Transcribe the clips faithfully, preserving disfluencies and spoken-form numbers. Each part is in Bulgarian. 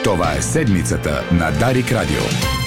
Това е седмицата на Дарик Радио.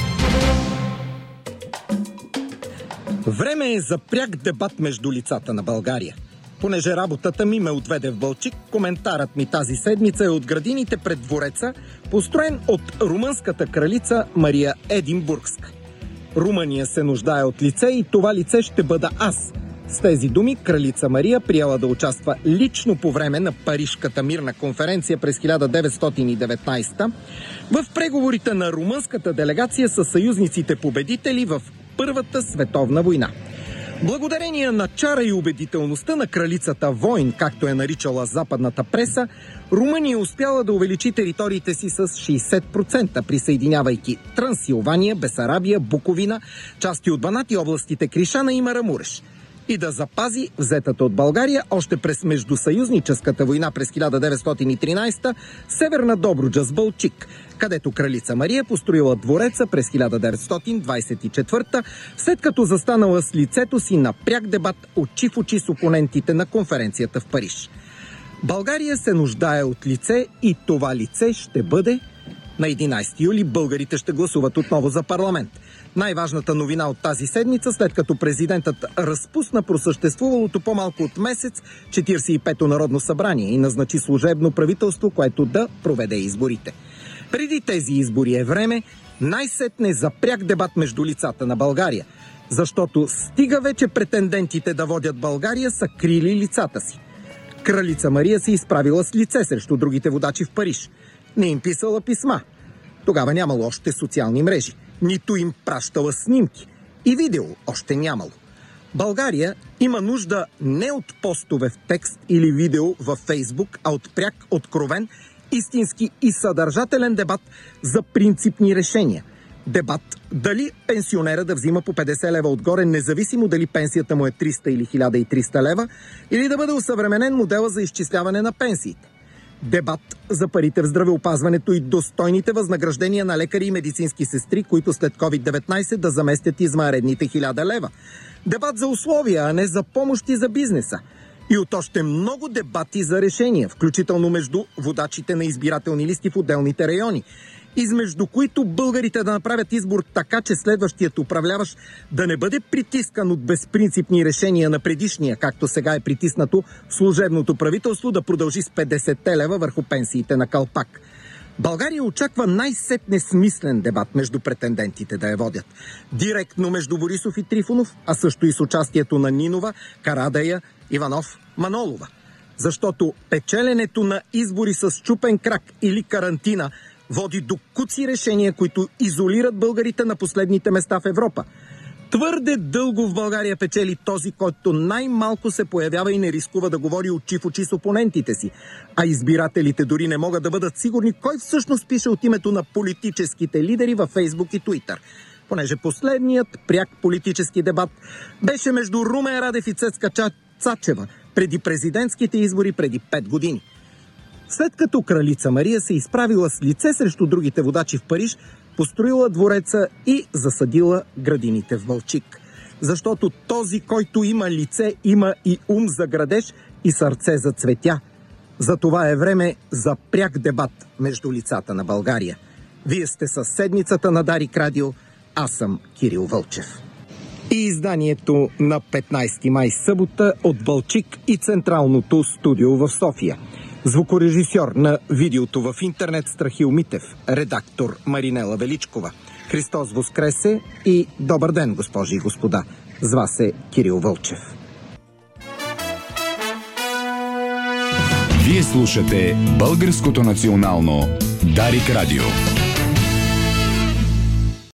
Време е за пряк дебат между лицата на България. Понеже работата ми ме отведе в Балчик, коментарът ми тази седмица е от градините пред двореца, построен от румънската кралица Мария Единбургска. Румъния се нуждае от лице и това лице ще бъда аз. С тези думи кралица Мария приела да участва лично по време на Парижката мирна конференция през хиляда деветстотин и деветнадесета в преговорите на румънската делегация с съюзниците победители в Първата световна война. Благодарение на чара и убедителността на кралицата Войн, както е наричала западната преса, Румъния успяла да увеличи териториите си с шейсет процента, присъединявайки Трансилвания, Бесарабия, Буковина, части от Банат и областите Кришана и Марамуреш, и да запази взетата от България още през Междусъюзническата война през хиляда деветстотин и тринадесета Северна Добруджа с Балчик, където кралица Мария построила двореца през хиляда деветстотин двадесет и четвърта, след като застанала с лицето си на пряк дебат очи в очи с опонентите на конференцията в Париж. България се нуждае от лице и това лице ще бъде... На единадесети юли българите ще гласуват отново за парламент. Най-важната новина от тази седмица, след като президентът разпусна просъществувалото по-малко от месец четиридесет и пето Народно събрание и назначи служебно правителство, което да проведе изборите. Преди тези избори е време най-сетне за пряк дебат между лицата на България, защото стига вече претендентите да водят България са крили лицата си. Кралица Мария се изправила с лице срещу другите водачи в Париж. Не им писала писма. Тогава нямало още социални мрежи. Нито им пращала снимки. И видео още нямало. България има нужда не от постове в текст или видео във Фейсбук, а от пряк, откровен, истински и съдържателен дебат за принципни решения. Дебат дали пенсионера да взима по петдесет лева отгоре, независимо дали пенсията му е триста или хиляда и триста лева, или да бъде осъвременен модела за изчисляване на пенсиите. Дебат за парите в здравеопазването и достойните възнаграждения на лекари и медицински сестри, които след ковид деветнадесет да заместят извънредните хиляда лева. Дебат за условия, а не за помощи за бизнеса. И от още много дебати за решения, включително между водачите на избирателни листи в отделните райони, измежду които българите да направят избор така, че следващият управляващ да не бъде притискан от безпринципни решения на предишния, както сега е притиснато служебното правителство да продължи с петдесет лева върху пенсиите на калпак. България очаква най-сетне смислен дебат между претендентите да я водят. Директно между Борисов и Трифонов, а също и с участието на Нинова, Карадая, Иванов, Манолова. Защото печеленето на избори с чупен крак или карантина води до куци решения, които изолират българите на последните места в Европа. Твърде дълго в България печели този, който най-малко се появява и не рискува да говори очи в очи с опонентите си. А избирателите дори не могат да бъдат сигурни кой всъщност пише от името на политическите лидери във Фейсбук и Туитър. Понеже последният пряк политически дебат беше между Румен Радев и Цецка Цачева преди президентските избори преди пет години. След като кралица Мария се изправила с лице срещу другите водачи в Париж, построила двореца и засадила градините в Балчик. Защото този, който има лице, има и ум за градеж и сърце за цветя. Затова е време за пряк дебат между лицата на България. Вие сте със седмицата на Дарик Радио, аз съм Кирил Вълчев. И изданието на петнадесети май събота от Балчик и Централното студио в София. Звукорежисьор на видеото в интернет Страхил Митев, редактор Маринела Величкова. Христос воскресе и добър ден, госпожи и господа. С вас е Кирил Вълчев. Вие слушате Българското национално Дарик Радио.